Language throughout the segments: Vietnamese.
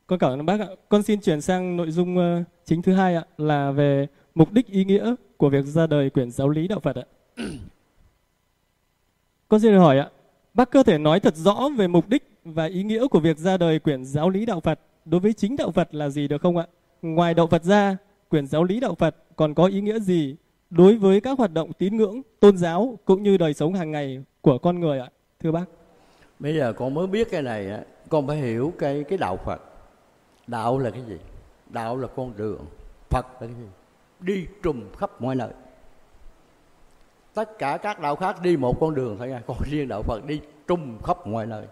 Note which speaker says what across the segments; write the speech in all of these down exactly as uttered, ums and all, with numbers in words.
Speaker 1: Con cảm ơn bác ạ. Con xin chuyển sang nội dung uh, chính thứ hai ạ, là về mục đích ý nghĩa của việc ra đời quyển Giáo lý Đạo Phật ạ. Con xin được hỏi ạ, bác có thể nói thật rõ về mục đích và ý nghĩa của việc ra đời quyển Giáo lý Đạo Phật đối với chính Đạo Phật là gì được không ạ? Ngoài Đạo Phật ra, quyển Giáo lý Đạo Phật còn có ý nghĩa gì đối với các hoạt động tín ngưỡng, tôn giáo cũng như đời sống hàng ngày của con người ạ, thưa bác?
Speaker 2: Bây giờ con mới biết cái này á, con phải hiểu cái cái đạo Phật. Đạo là cái gì? Đạo là con đường. Phật là cái gì? Đi trùm khắp mọi nơi. Tất cả các đạo khác đi một con đường thôi nha, còn riêng đạo Phật đi trùm khắp mọi nơi.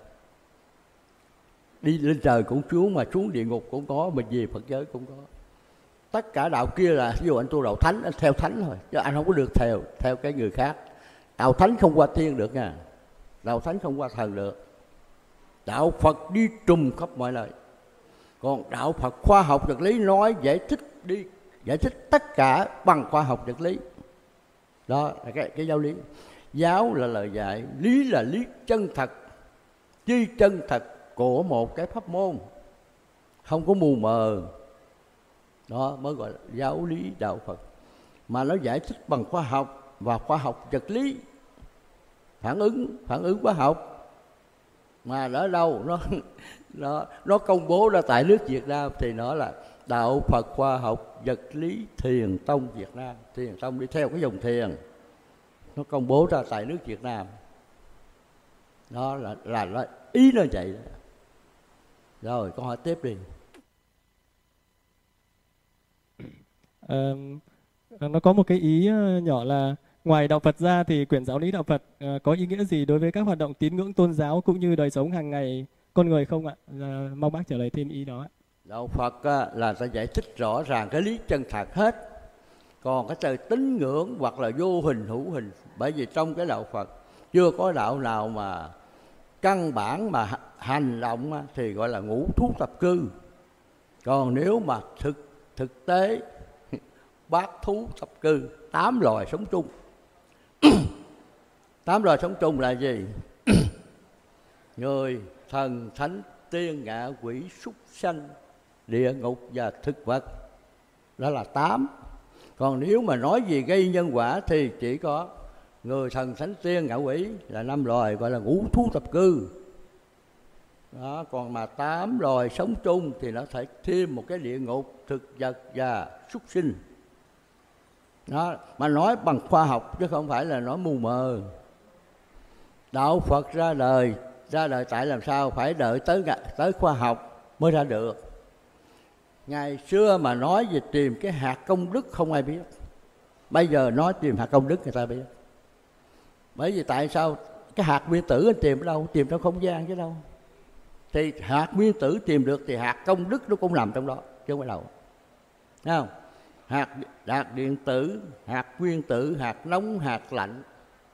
Speaker 2: Đi lên trời cũng xuống, mà xuống địa ngục cũng có, mà về Phật giới cũng có. Tất cả đạo kia là, ví dụ anh tu đạo thánh, anh theo thánh thôi, chứ anh không có được theo theo cái người khác. Đạo thánh không qua thiên được nha, đạo thánh không qua thần được. Đạo Phật đi trùm khắp mọi nơi. Còn đạo Phật khoa học vật lý nói giải thích đi giải thích tất cả bằng khoa học vật lý. Đó là cái, cái giáo lý. Giáo là lời dạy, lý là lý chân thật, chi chân thật của một cái pháp môn, không có mù mờ. Đó mới gọi là giáo lý đạo Phật. Mà nó giải thích bằng khoa học và khoa học vật lý, phản ứng phản ứng hóa học. Mà ở đâu nó nó nó công bố ra tại nước Việt Nam thì nó là đạo Phật khoa học vật lý Thiền Tông Việt Nam. Thiền Tông đi theo cái dòng thiền, nó công bố ra tại nước Việt Nam. Đó là là, là ý nó vậy. Rồi con hỏi tiếp đi.
Speaker 1: À, nó có một cái ý nhỏ là ngoài đạo Phật ra thì quyển Giáo lý Đạo Phật à, có ý nghĩa gì đối với các hoạt động tín ngưỡng tôn giáo cũng như đời sống hàng ngày con người không ạ? À, mong bác trả lời thêm ý đó.
Speaker 2: Đạo Phật á, là ta giải thích rõ ràng cái lý chân thật hết. Còn cái từ tín ngưỡng hoặc là vô hình hữu hình, bởi vì trong cái đạo Phật chưa có đạo nào mà căn bản mà hành động á, thì gọi là ngũ thú tập cư. Còn nếu mà thực thực tế bát thú tập cư, tám loài sống chung. Tám loài sống chung là gì? Người, thần, thánh, tiên, ngạ, quỷ, súc sanh, địa ngục và thực vật. Đó là tám. Còn nếu mà nói gì gây nhân quả thì chỉ có người, thần, thánh, tiên, ngạ, quỷ là năm loài gọi là ngũ thú tập cư. Đó, còn mà tám loài sống chung thì nó phải thêm một cái địa ngục, thực vật và súc sinh. Đó, mà nói bằng khoa học chứ không phải là nói mù mờ. Đạo Phật ra đời, ra đời tại làm sao? Phải đợi tới tới khoa học mới ra được. Ngày xưa mà nói về tìm cái hạt công đức không ai biết. Bây giờ nói tìm hạt công đức người ta biết. Bởi vì tại sao? Cái hạt nguyên tử anh tìm ở đâu? Tìm trong không gian chứ đâu. Thì hạt nguyên tử tìm được thì hạt công đức nó cũng nằm trong đó, chứ không phải đâu. Thấy không? Hạt, hạt điện tử, hạt nguyên tử, hạt nóng, hạt lạnh,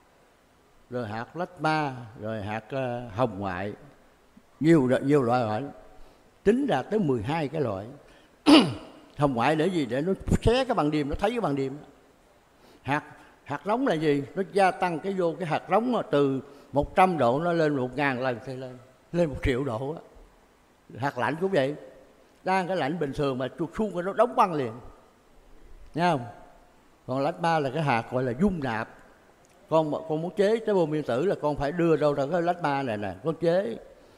Speaker 2: rồi hạt plasma, rồi hạt uh, hồng ngoại, nhiều nhiều loại loại, tính ra tới mười hai cái loại. Hồng ngoại để gì? Để nó xé cái bằng đêm, nó thấy cái bằng đêm. Hạt hạt nóng là gì? Nó gia tăng cái vô cái hạt nóng từ một trăm độ nó lên một ngàn lần thì lên lên một triệu độ á. Hạt lạnh cũng vậy, đang cái lạnh bình thường mà chuột xuống nó đóng băng liền, nghe không? Còn plasma là cái hạt gọi là dung nạp. Con con muốn chế cái bom nguyên tử là con phải đưa đâu ra cái plasma này nè, con chế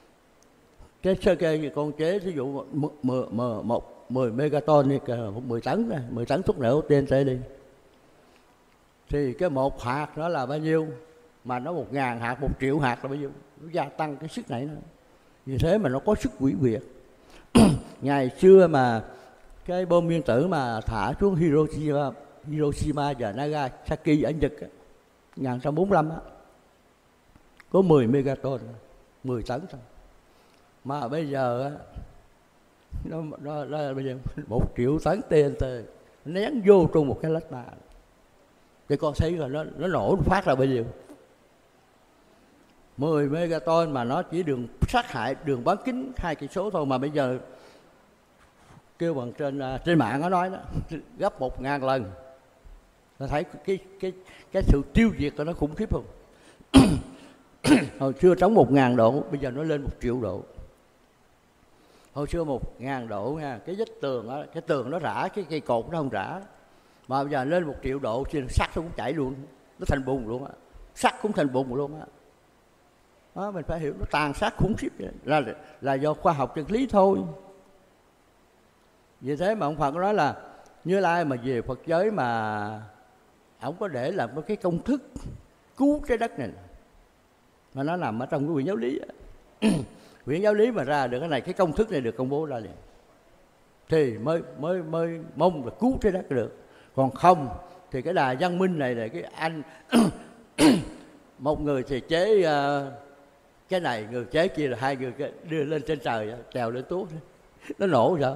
Speaker 2: cái sơ kê như con chế ví dụ mười một mười megaton đi, mười tấn này, mười tấn thuốc nổ tê en tê đi, thì cái một hạt nó là bao nhiêu, mà nó một ngàn hạt, một triệu hạt là bao nhiêu, nó gia tăng cái sức này nữa. Vì thế mà nó có sức hủy diệt. Ngày xưa mà cái bom nguyên tử mà thả xuống Hiroshima, Hiroshima và Nagasaki ở Nhật một nghìn chín trăm bốn mươi lăm á, có mười megaton, mười tấn thôi. Mà bây giờ á, nó, nó, nó bây giờ một triệu tấn tê en tê nén vô trong một cái plasma. Thì con thấy rồi nó nó nổ nó phát ra bao nhiêu? mười megaton mà nó chỉ đường sát hại, đường bán kính hai cây số thôi, mà bây giờ kêu bằng trên trên mạng nó nói đó, gấp một ngàn lần. Nó thấy cái cái cái sự tiêu diệt của nó khủng khiếp không? Hồi xưa trống một ngàn độ, bây giờ nó lên một triệu độ. Hồi xưa một ngàn độ nha, cái vách tường đó, cái tường nó rã, cái cây cột nó không rã. Mà bây giờ lên một triệu độ thì sắt nó cũng chảy luôn, nó thành bùn luôn á, sắt cũng thành bùn luôn á. Đó, mình phải hiểu nó tàn sát khủng khiếp là là do khoa học vật lý thôi. Vì thế mà ông Phật nói là Như Lai mà về Phật giới mà ông có để làm một cái công thức cứu trái đất này, mà nó nằm ở trong cái quyển giáo lý. Quyển giáo lý mà ra được cái này, cái công thức này được công bố ra liền, thì mới mới mới mong là cứu trái đất được. Còn không thì cái đà văn minh này là cái anh một người thì chế uh, cái này, người chế kia, là hai người đưa lên trên trời, trèo lên tuốt, nó nổ sao?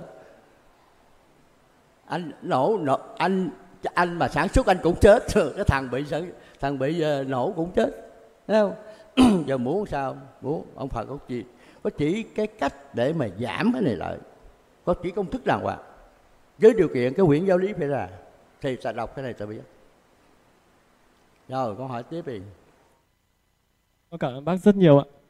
Speaker 2: Anh nổ, nổ anh anh mà sản xuất anh cũng chết, cái thằng bị thằng bị uh, nổ cũng chết, thấy không? Giờ muốn sao? Muốn ông Phật có gì? Có chỉ cái cách để mà giảm cái này lại, có chỉ công thức đàng hoàng, với điều kiện cái quyển giáo lý phải ra thì ta đọc cái này ta biết. Rồi con hỏi tiếp đi.
Speaker 1: Con cảm ơn bác rất nhiều ạ.